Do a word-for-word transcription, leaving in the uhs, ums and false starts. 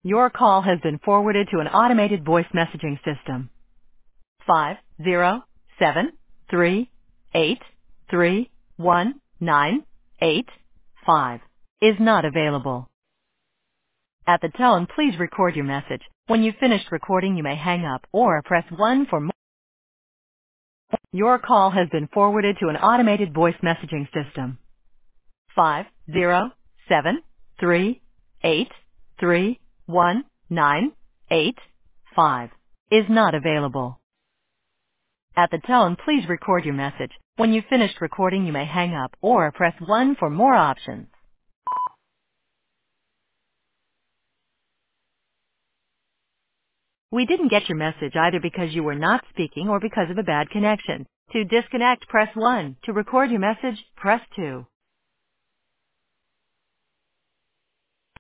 Your call has been forwarded to an automated voice messaging system. Five zero seven three eight three one nine eight five is not available. At the tone, please record your message. When you've finished recording, you may hang up or press one for more. Your call has been forwarded to an automated voice messaging system. Five zero seven three eight three one nine eight five is not available. At the tone, please record your message. When you've finished recording, you may hang up or press one for more options. We didn't get your message either because you were not speaking or because of a bad connection. To disconnect, press one. To record your message, press two.